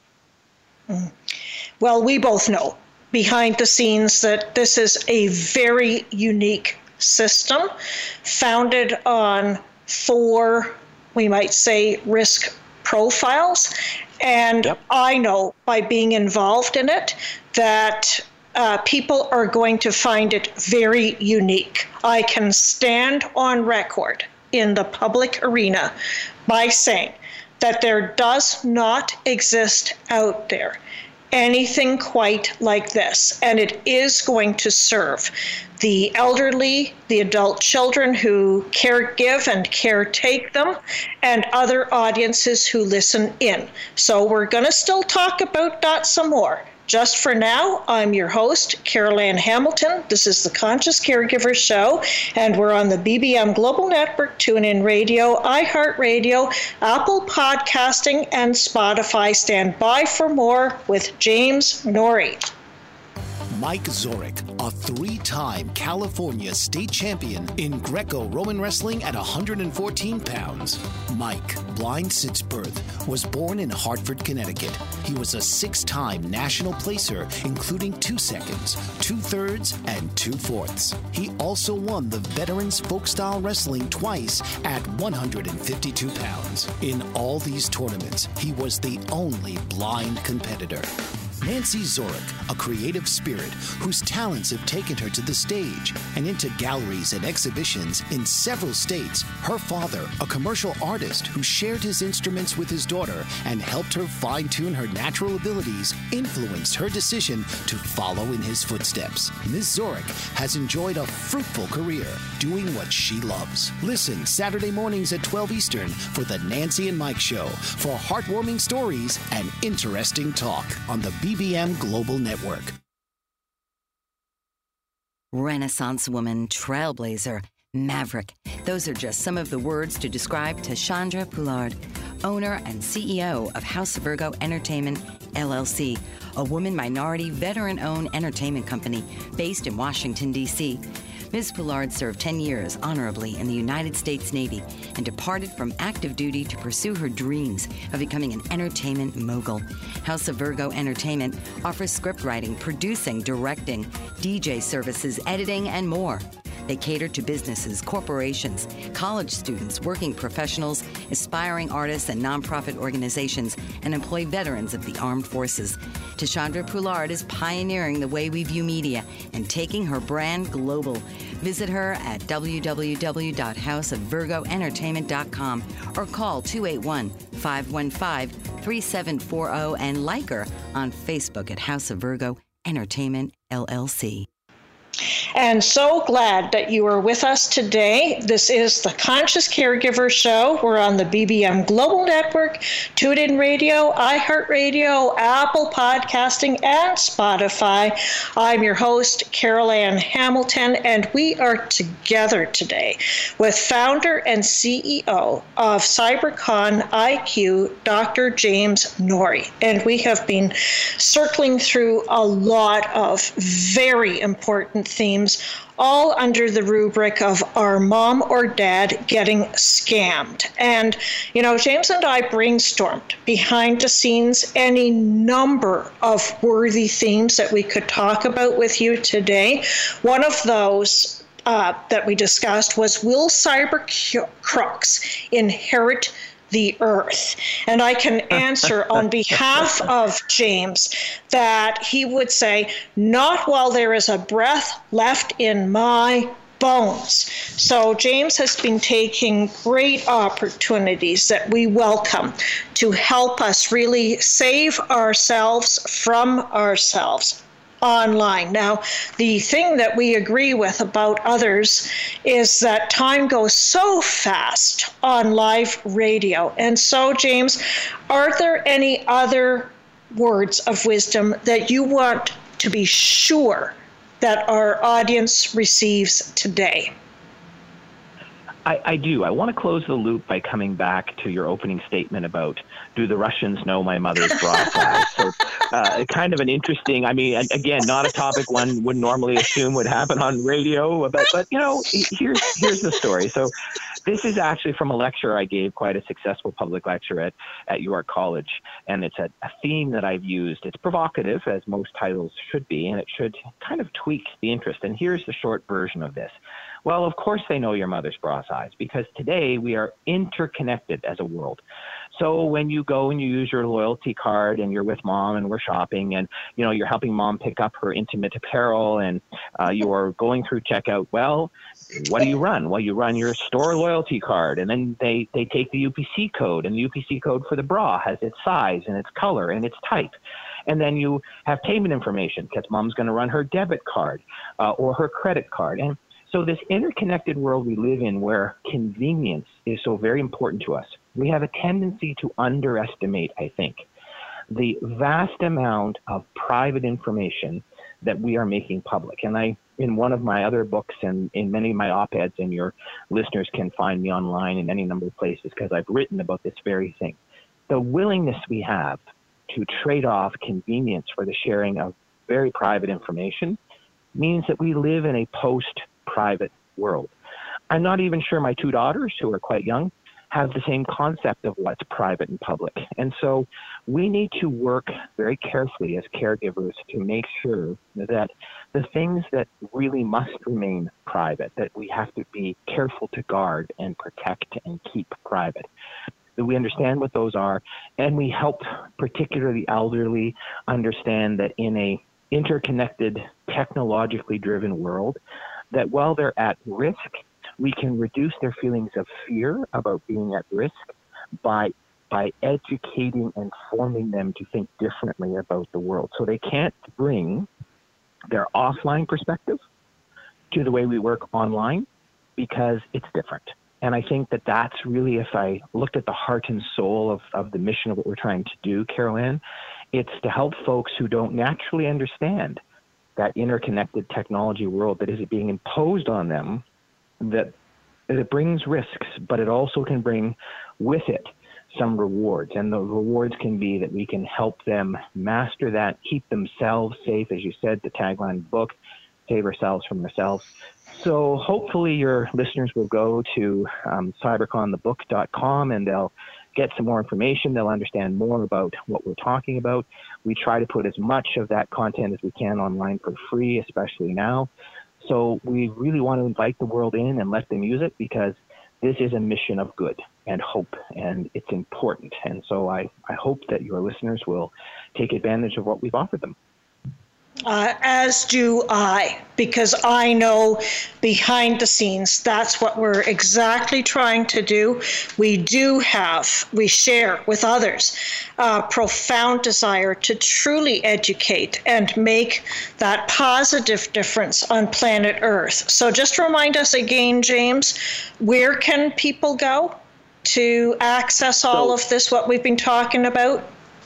Mm. Well, we both know behind the scenes that this is a very unique system founded on four, we might say, risk profiles. And yep. I know by being involved in it that uh, people are going to find it very unique. I can stand on record in the public arena by saying that there does not exist out there anything quite like this. And it is going to serve the elderly, the adult children who care give and caretake them, and other audiences who listen in. So we're going to still talk about that some more. Just for now, I'm your host, Carol-Ann Hamilton. This is the Conscious Caregiver Show, and we're on the B B M Global Network, TuneIn Radio, iHeartRadio, Apple Podcasting, and Spotify. Stand by for more with James Norrie. Mike Zorek, a three-time California state champion in Greco-Roman wrestling at one hundred fourteen pounds. Mike, blind since birth, was born in Hartford, Connecticut. He was a six-time national placer, including two seconds, two thirds, and two fourths. He also won the Veterans Folk-Style Wrestling twice at one hundred fifty-two pounds. In all these tournaments, he was the only blind competitor. Nancy Zorek, a creative spirit whose talents have taken her to the stage and into galleries and exhibitions in several states. Her father, a commercial artist who shared his instruments with his daughter and helped her fine-tune her natural abilities, influenced her decision to follow in his footsteps. Miz Zorek has enjoyed a fruitful career doing what she loves. Listen Saturday mornings at twelve Eastern for the Nancy and Mike Show for heartwarming stories and interesting talk on the B B M Global Network. Renaissance woman, trailblazer, maverick. Those are just some of the words to describe Tashandra Poulard, owner and C E O of House of Virgo Entertainment, L L C, a woman minority veteran-owned entertainment company based in Washington, D C Miz Poulard served ten years honorably in the United States Navy and departed from active duty to pursue her dreams of becoming an entertainment mogul. House of Virgo Entertainment offers script writing, producing, directing, D J services, editing, and more. They cater to businesses, corporations, college students, working professionals, aspiring artists, and nonprofit organizations, and employ veterans of the armed forces. Tashandra Poulard is pioneering the way we view media and taking her brand global. Visit her at w w w dot house of virgo entertainment dot com or call two eight one, five one five, three seven four zero and like her on Facebook at House of Virgo Entertainment, L L C. And so glad that you are with us today. This is the Conscious Caregiver Show. We're on the B B M Global Network, TuneIn Radio, iHeartRadio, Apple Podcasting, and Spotify. I'm your host, Carol Ann Hamilton, and we are together today with founder and C E O of CyberCon I Q, Doctor James Norrie. And we have been circling through a lot of very important themes, all under the rubric of our mom or dad getting scammed. And, you know, James and I brainstormed behind the scenes any number of worthy themes that we could talk about with you today. One of those uh, that we discussed was, will cyber crooks inherit the earth? And I can answer on behalf of James that he would say, not while there is a breath left in my bones. So James has been taking great opportunities that we welcome to help us really save ourselves from ourselves online. Now, the thing that we agree with about others is that time goes so fast on live radio. And so, James, are there any other words of wisdom that you want to be sure that our audience receives today? I, I do. I want to close the loop by coming back to your opening statement about, do the Russians know my mother's bra size? So uh, kind of an interesting, I mean, again, not a topic one would normally assume would happen on radio, but, but you know, here's, here's the story. So this is actually from a lecture I gave, quite a successful public lecture at, at York College, and it's a, a theme that I've used. It's provocative, as most titles should be, and it should kind of tweak the interest. And here's the short version of this. Well, of course they know your mother's bra size, because today we are interconnected as a world. So when you go and you use your loyalty card and you're with mom and we're shopping and, you know, you're helping mom pick up her intimate apparel and uh, you're going through checkout, well, what do you run? Well, you run your store loyalty card, and then they, they take the U P C code, and the U P C code for the bra has its size and its color and its type. And then you have payment information because mom's going to run her debit card uh, or her credit card. And so this interconnected world we live in, where convenience is so very important to us, we have a tendency to underestimate, I think, the vast amount of private information that we are making public. And I, in one of my other books and in many of my op-eds, and your listeners can find me online in any number of places because I've written about this very thing, the willingness we have to trade off convenience for the sharing of very private information means that we live in a post-private world. I'm not even sure my two daughters, who are quite young, have the same concept of what's private and public. And so we need to work very carefully as caregivers to make sure that the things that really must remain private, that we have to be careful to guard and protect and keep private, that we understand what those are, and we help particularly elderly understand that in a interconnected, technologically driven world, that while they're at risk, we can reduce their feelings of fear about being at risk by by educating and forming them to think differently about the world. So they can't bring their offline perspective to the way we work online because it's different. And I think that that's really, if I looked at the heart and soul of, of the mission of what we're trying to do, Carol Ann, it's to help folks who don't naturally understand that interconnected technology world that is being imposed on them, that, that it brings risks, but it also can bring with it some rewards. And the rewards can be that we can help them master that, keep themselves safe, as you said, the tagline of the book, save ourselves from ourselves. So hopefully your listeners will go to um, cybercon the book dot com and they'll get some more information. They'll understand more about what we're talking about. We try to put as much of that content as we can online for free, especially now. So we really want to invite the world in and let them use it, because this is a mission of good and hope, and it's important. And so I, I hope that your listeners will take advantage of what we've offered them. Uh, as do I, because I know behind the scenes, that's what we're exactly trying to do. We do have, we share with others, a profound desire to truly educate and make that positive difference on planet Earth. So just remind us again, James, where can people go to access all so, of this, what we've been talking about?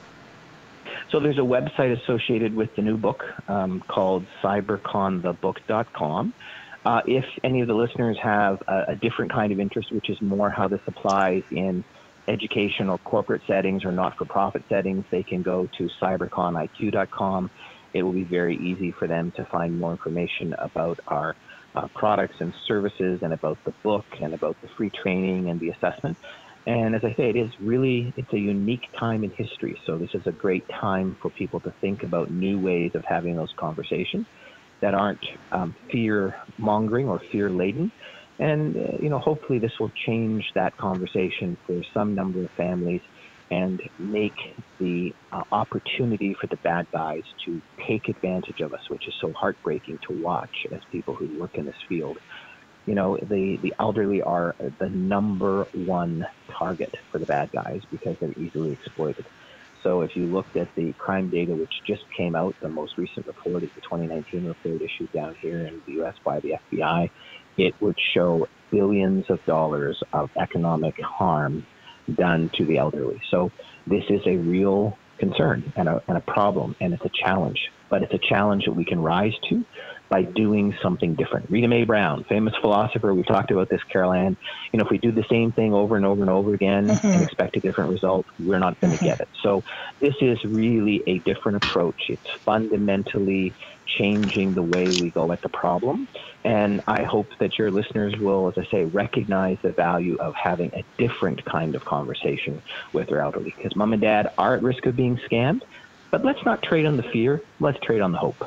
So there's a website associated with the new book um, called cybercon the book dot com. Uh, if any of the listeners have a, a different kind of interest, which is more how this applies in educational corporate settings or not-for-profit settings, they can go to cybercon I Q dot com. It will be very easy for them to find more information about our uh, products and services and about the book and about the free training and the assessment. And as I say, it is really, it's a unique time in history. So this is a great time for people to think about new ways of having those conversations that aren't um, fear-mongering or fear-laden. And, uh, you know, hopefully this will change that conversation for some number of families and make the uh, opportunity for the bad guys to take advantage of us, which is so heartbreaking to watch as people who work in this field. You know, the, the elderly are the number one target for the bad guys because they're easily exploited. So if you looked at the crime data, which just came out, the most recent report is the twenty nineteen report issued down here in the U S by the F B I, it would show billions of dollars of economic harm done to the elderly. So this is a real concern and a, and a problem, and it's a challenge. But it's a challenge that we can rise to by doing something different. Rita Mae Brown, famous philosopher, we've talked about this, Carol Ann. You know, if we do the same thing over and over and over again mm-hmm. and expect a different result, we're not going to mm-hmm. get it. So this is really a different approach. It's fundamentally changing the way we go at the problem. And I hope that your listeners will, as I say, recognize the value of having a different kind of conversation with their elderly. Because mom and dad are at risk of being scammed, but let's not trade on the fear. Let's trade on the hope.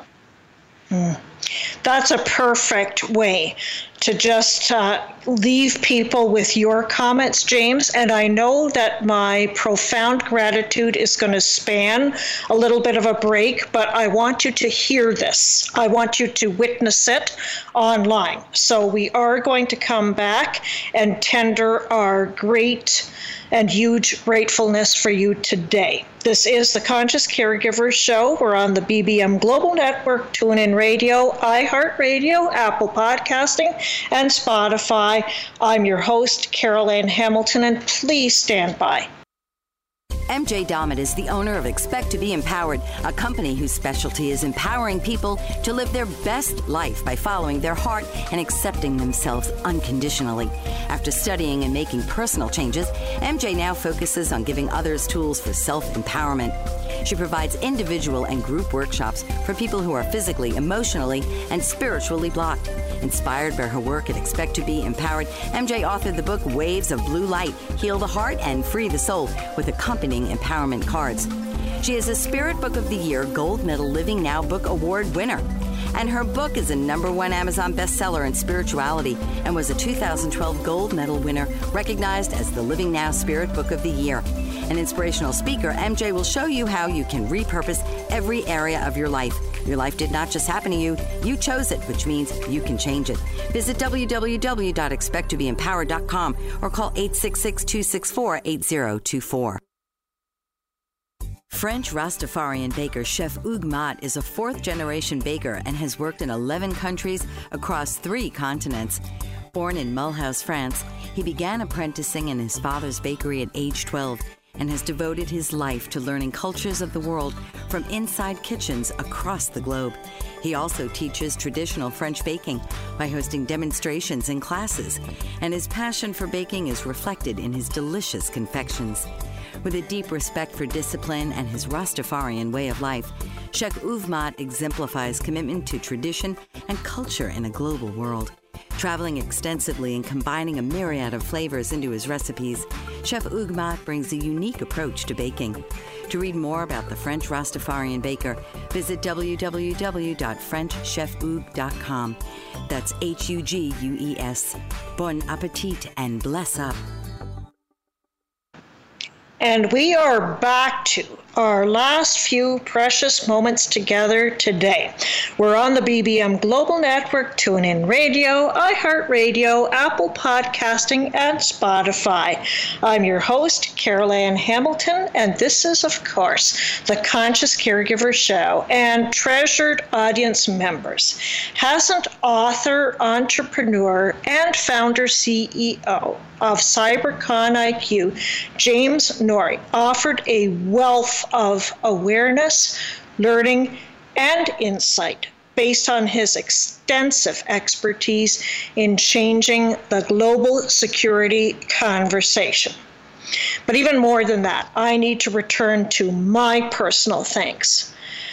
Mm. That's a perfect way to just uh, leave people with your comments, James. And I know that my profound gratitude is going to span a little bit of a break, but I want you to hear this. I want you to witness it online. So we are going to come back and tender our great and huge gratefulness for you today. This is the Conscious Caregivers Show. We're on the B B M Global Network, TuneIn Radio, iHeartRadio, Apple Podcasting, and Spotify. I'm your host, Carol Ann Hamilton, and please stand by. M J Dommett is the owner of Expect to be Empowered, a company whose specialty is empowering people to live their best life by following their heart and accepting themselves unconditionally. After studying and making personal changes, M J now focuses on giving others tools for self-empowerment. She provides individual and group workshops for people who are physically, emotionally, and spiritually blocked. Inspired by her work at Expect to be Empowered, M J authored the book Waves of Blue Light, Heal the Heart and Free the Soul, with accompanying empowerment cards. She is a Spirit Book of the Year Gold Medal Living Now Book Award winner. And her book is a number one Amazon bestseller in spirituality and was a two thousand twelve Gold Medal winner, recognized as the Living Now Spirit Book of the Year. An inspirational speaker, M J will show you how you can repurpose every area of your life. Your life did not just happen to you, you chose it, which means you can change it. Visit w w w dot expect to be empowered dot com or call eight six six, two six four, eight zero two four. French Rastafarian baker Chef Hugues Mott is a fourth-generation baker and has worked in eleven countries across three continents. Born in Mulhouse, France, he began apprenticing in his father's bakery at age twelve and has devoted his life to learning cultures of the world from inside kitchens across the globe. He also teaches traditional French baking by hosting demonstrations and classes, and his passion for baking is reflected in his delicious confections. With a deep respect for discipline and his Rastafarian way of life, Chef Hugues Mott exemplifies commitment to tradition and culture in a global world. Traveling extensively and combining a myriad of flavors into his recipes, Chef Hugues Mott brings a unique approach to baking. To read more about the French Rastafarian baker, visit w w w dot french chef hugues dot com. That's H U G U E S. Bon appetit and bless up. And we are back to our last few precious moments together today. We're on the B B M Global Network, TuneIn Radio, iHeartRadio, Apple Podcasting, and Spotify. I'm your host, Carol Ann Hamilton, and this is, of course, the Conscious Caregiver Show. And treasured audience members, hasn't author, entrepreneur, and founder C E O of CyberCon I Q, James Norrie, offered a wealth of awareness, learning, and insight based on his extensive expertise in changing the global security conversation. But even more than that, I need to return to my personal thanks.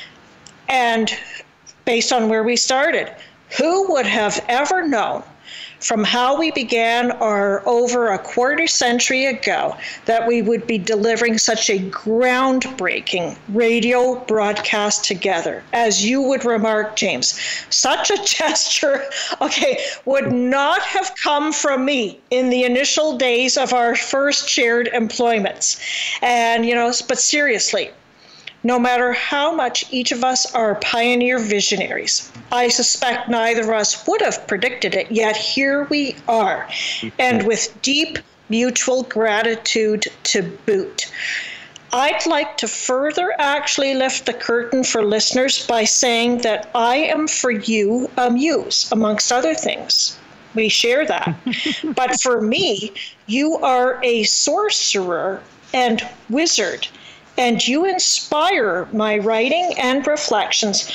And based on where we started, who would have ever known from how we began our over a quarter century ago that we would be delivering such a groundbreaking radio broadcast together? As you would remark, James, such a gesture, okay, would not have come from me in the initial days of our first shared employments. And, you know, but seriously, no matter how much each of us are pioneer visionaries, I suspect neither of us would have predicted it, yet here we are, and with deep mutual gratitude to boot. I'd like to further actually lift the curtain for listeners by saying that I am for you a muse, amongst other things. We share that. But for me, you are a sorcerer and wizard, and you inspire my writing and reflections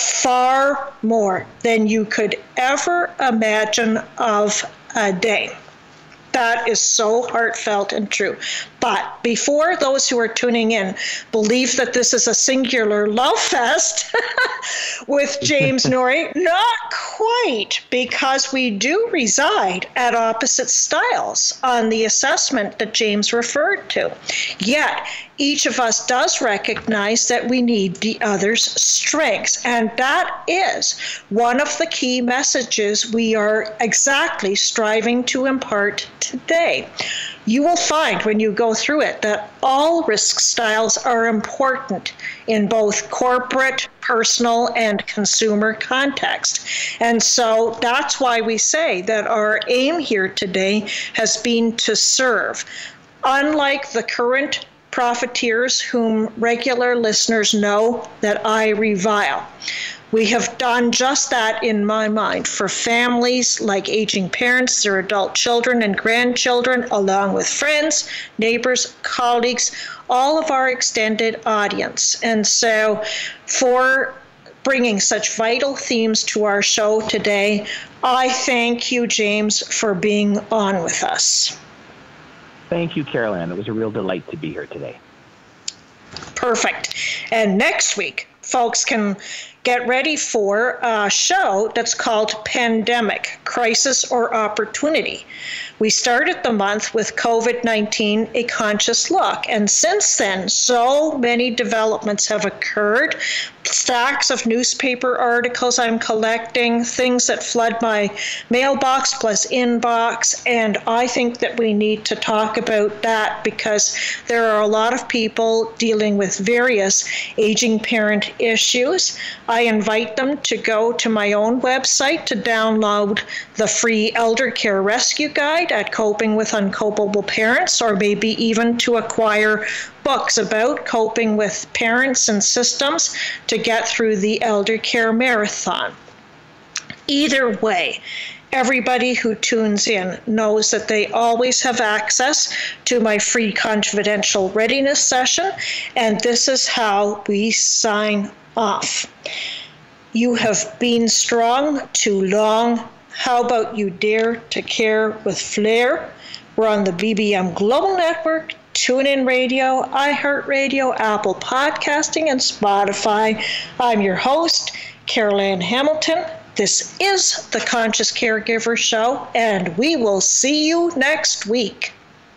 far more than you could ever imagine of a day. That is so heartfelt and true. But before those who are tuning in believe that this is a singular love fest with James Norrie, not quite, because we do reside at opposite styles on the assessment that James referred to. Yet, each of us does recognize that we need the other's strengths, and that is one of the key messages we are exactly striving to impart today. You will find when you go through it that all risk styles are important in both corporate, personal, and consumer context. And so that's why we say that our aim here today has been to serve. Unlike the current profiteers whom regular listeners know that I revile, we have done just that in my mind for families like aging parents, their adult children and grandchildren, along with friends, neighbors, colleagues, all of our extended audience. And so for bringing such vital themes to our show today, I thank you, James, for being on with us. Thank you, Carol Ann. It was a real delight to be here today. Perfect. And next week, folks can get ready for a show that's called Pandemic, Crisis or Opportunity. We started the month with COVID nineteen, A Conscious Look. And since then, so many developments have occurred. Stacks of newspaper articles I'm collecting, things that flood my mailbox plus inbox. And I think that we need to talk about that because there are a lot of people dealing with various aging parent issues. I invite them to go to my own website to download the free Elder Care Rescue Guide at Coping with Uncopable Parents, or maybe even to acquire books about coping with parents and systems to get through the Elder Care Marathon. Either way, everybody who tunes in knows that they always have access to my free confidential readiness session, and this is how we sign off. You have been strong too long. How about you dare to care with flair? We're on the B B M Global Network, TuneIn Radio, iHeartRadio, Apple Podcasting, and Spotify. I'm your host, Carol Ann Hamilton. This is the Conscious Caregiver Show, and we will see you next week.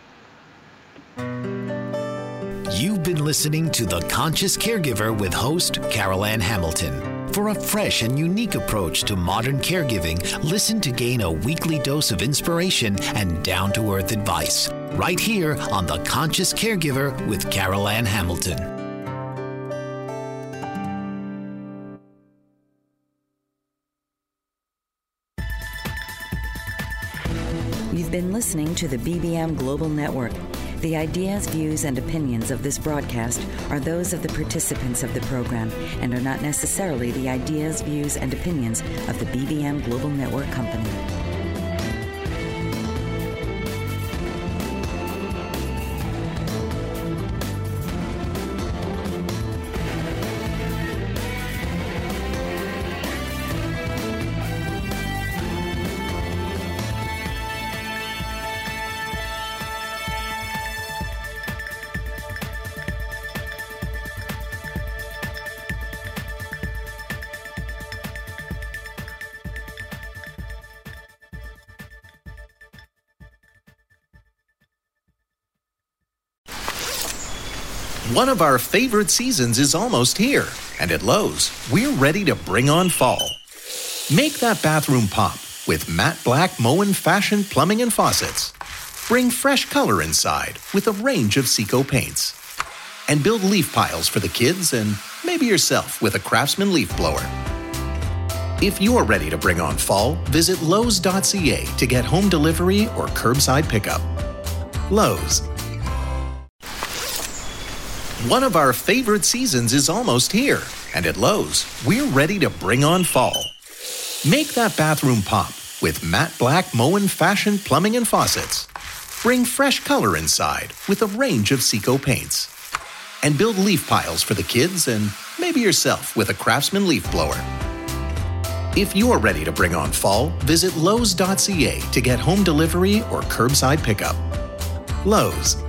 You've been listening to The Conscious Caregiver with host Carol Ann Hamilton. For a fresh and unique approach to modern caregiving, listen to gain a weekly dose of inspiration and down-to-earth advice. Right here on The Conscious Caregiver with Carol Ann Hamilton. been listening to the B B M Global Network. The ideas, views, and opinions of this broadcast are those of the participants of the program and are not necessarily the ideas, views, and opinions of the B B M Global Network Company. One of our favorite seasons is almost here, and at Lowe's, we're ready to bring on fall. Make that bathroom pop with matte black Moen Fashion Plumbing and Faucets. Bring fresh color inside with a range of Seco paints. And build leaf piles for the kids and maybe yourself with a Craftsman leaf blower. If you're ready to bring on fall, visit Lowe's dot C A to get home delivery or curbside pickup. Lowe's. One of our favorite seasons is almost here, and at Lowe's, we're ready to bring on fall. Make that bathroom pop with matte black Moen Fashion Plumbing and Faucets. Bring fresh color inside with a range of Seco paints. And build leaf piles for the kids and maybe yourself with a Craftsman leaf blower. If you're ready to bring on fall, visit Lowe's dot C A to get home delivery or curbside pickup. Lowe's.